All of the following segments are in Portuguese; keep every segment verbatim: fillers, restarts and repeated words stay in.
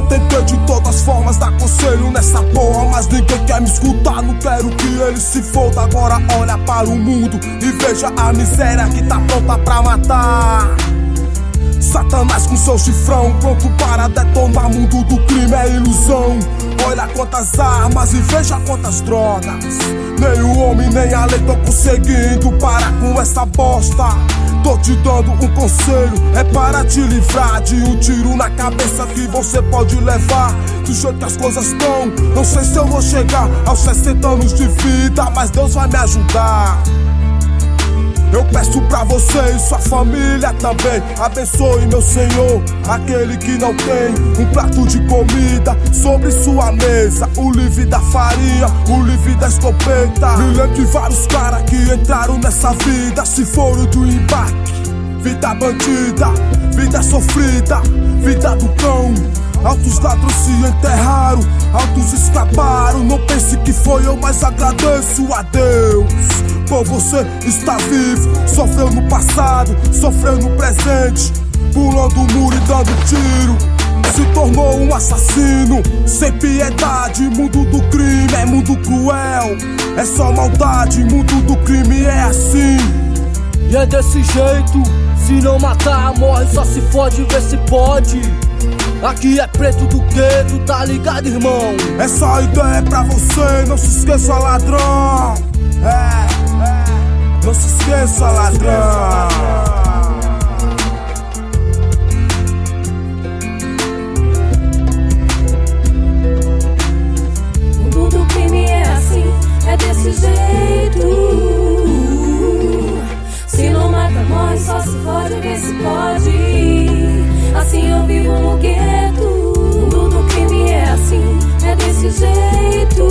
tentei de todas as formas dar conselho nessa porra, mas ninguém quer me escutar. Não quero que ele se foda. Agora olha para o mundo e veja a miséria que tá pronta pra matar. Satanás com seu chifrão, pronto para detonar. Mundo do crime é ilusão. Olha quantas armas e veja quantas drogas. Nem o homem nem a lei tão conseguindo parar com essa bosta. Tô te dando um conselho, é para te livrar de um tiro na cabeça que você pode levar. Do jeito que as coisas estão, não sei se eu vou chegar aos sessenta anos de vida, mas Deus vai me ajudar. Eu peço pra você e sua família também, abençoe meu Senhor, aquele que não tem um prato de comida sobre sua mesa, o livre da farinha, o livre da escopeta. Me lembro de vários caras que entraram nessa vida, se foram do embarque. Vida bandida, vida sofrida, vida do cão. Altos ladrões se enterraram, altos escaparam. Não pense que foi eu, mas agradeço a Deus por você estar vivo. Sofreu no passado, sofreu no presente, pulando o muro e dando tiro. Se tornou um assassino sem piedade. Mundo do crime é mundo cruel, é só maldade. Mundo do crime é assim. E é desse jeito, se não matar, morre, só se fode, vê se pode. Aqui é preto do gueto, tá ligado, irmão? Essa ideia é pra você, não se esqueça, ladrão. É, é, não se esqueça, ladrão. O mundo do crime é assim, é desse jeito. Se não mata, morre, só se fode, vê se pode. Assim eu vivo no gueto. O mundo do crime é assim, é desse jeito.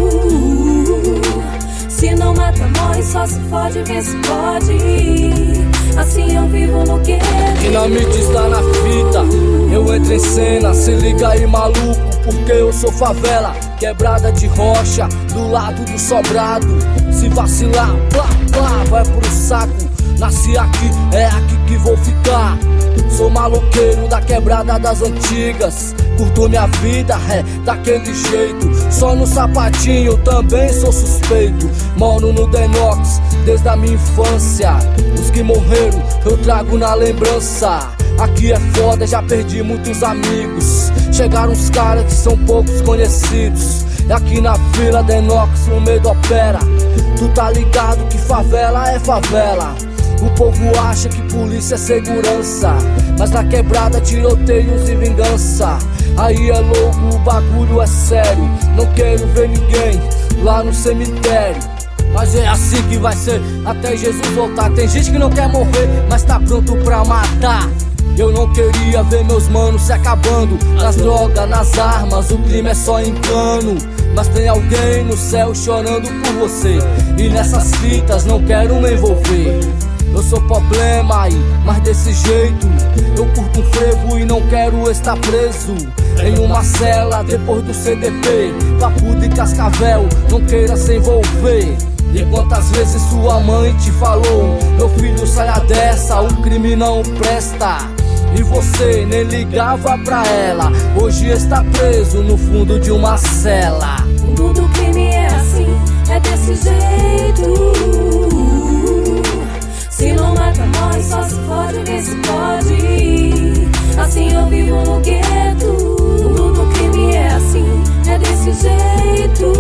Se não mata, morre, só se fode, vê se pode. Assim eu vivo no gueto. Dinamite está na fita, eu entro em cena. Se liga aí, maluco, porque eu sou favela. Quebrada de rocha, do lado do sobrado. Se vacilar, plá, plá, vai pro saco. Nasci aqui, é aqui que vou ficar. Sou maloqueiro da quebrada das antigas. Curto minha vida, é daquele jeito. Só no sapatinho, também sou suspeito. Moro no Denox, desde a minha infância. Os que morreram, eu trago na lembrança. Aqui é foda, já perdi muitos amigos. Chegaram uns caras que são poucos conhecidos. E aqui na Vila Denox o medo opera. Tu tá ligado que favela é favela. O povo acha que polícia é segurança, mas na quebrada tiroteios e vingança. Aí é louco, o bagulho é sério. Não quero ver ninguém lá no cemitério, mas é assim que vai ser até Jesus voltar. Tem gente que não quer morrer, mas tá pronto pra matar. Eu não queria ver meus manos se acabando nas drogas, nas armas, o crime é só engano. Mas tem alguém no céu chorando por você, e nessas fitas não quero me envolver. Eu sou problema aí, mas desse jeito eu curto um frevo e não quero estar preso em uma cela depois do C D P. Papo de cascavel, não queira se envolver. E quantas vezes sua mãe te falou: meu filho, saia dessa, o crime não presta. E você nem ligava pra ela, hoje está preso no fundo de uma cela. O mundo do crime é assim, é desse jeito. Se não mata, morre, só se fode, vê se pode. Assim eu vivo no gueto. O mundo do crime é assim, é desse jeito.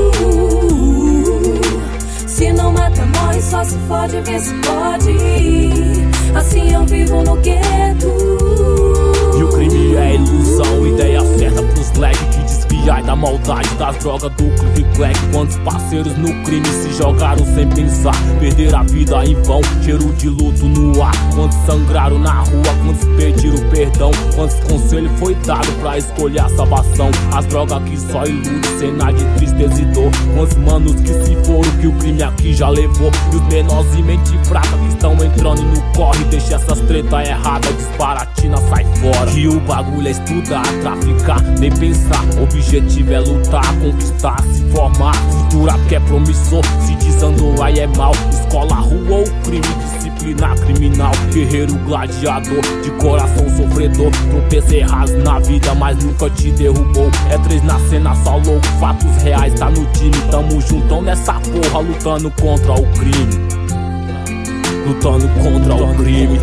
Se não mata, morre, só se fode, vê se pode. Assim eu vivo no gueto. E o crime é ilusão, ideia certa pros black que desviar da maldade das drogas do click clack. Quantos parceiros no crime se jogaram sem pensar, perder a vida em vão, cheiro de luto no ar. Quantos sangraram na rua, quantos pediram perdão, quantos conselhos foi dado pra escolher a salvação. As drogas que só iludem, cena de tristeza e dor. Quantos manos que se foram, que o crime aqui já levou. E os menores e mente fraca que estão entrando no corre. Deixa essas treta errada, disparatina, sai fora. Que o bagulho é estudar, traficar, nem pensar. Objetivo é lutar, conquistar, se formar. Futuro que é promissor, se desandou aí é mal. Escola, rua ou crime, disciplina máquina criminal, guerreiro gladiador, de coração sofredor. Tropecei raso na vida, mas nunca te derrubou. É três na cena, só louco, fatos reais, tá no time. Tamo juntão nessa porra, lutando contra o crime. Lutando contra o crime.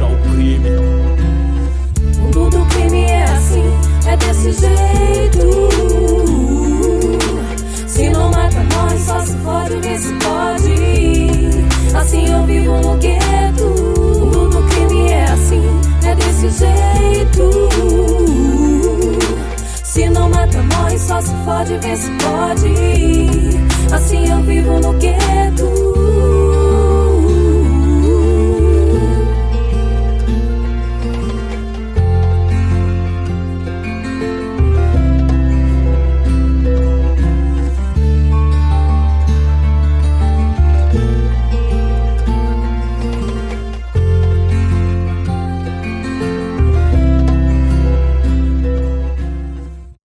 O mundo do crime é assim, é desse jeito. Se não mata nós, só se fode, vê se pode. Assim eu vivo no gueto. O mundo do crime é assim, é desse jeito. Se não mata nós, só se fode, vê se pode. Assim eu vivo no gueto.